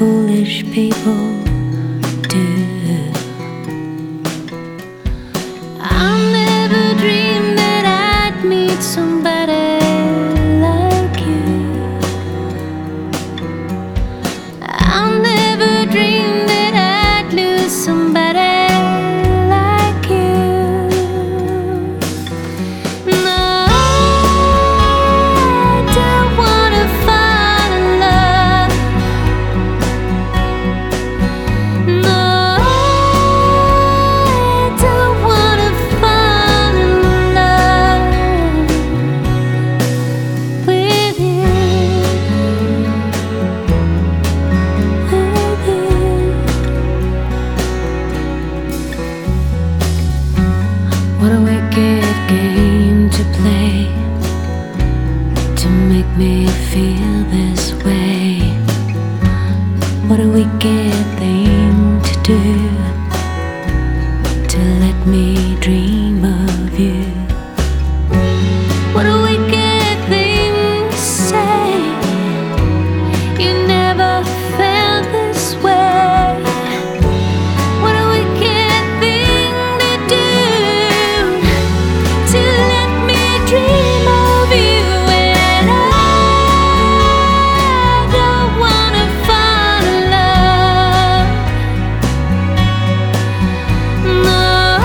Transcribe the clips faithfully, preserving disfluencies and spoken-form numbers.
foolish people do. I never dreamed that I'd meet somebody like you. I never dreamed that I'd lose somebody like you. No, I don't wanna fall in love. No, I don't wanna fall in love with you, with you. What a wicked game to play to make me feel this way. What a wicked thing to do to let me dream of you. What a wicked thing to say. You never felt this way. What a wicked thing to do to let me dream of you. And I don't wanna fall in love. No,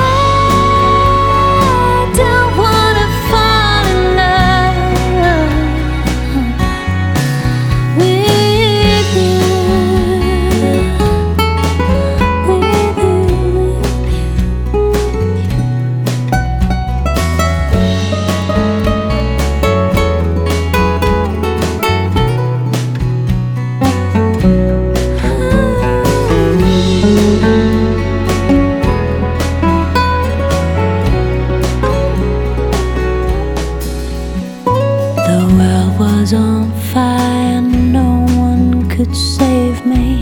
I don't wanna fall in love with you, with you. The world was on fire, no one could save me.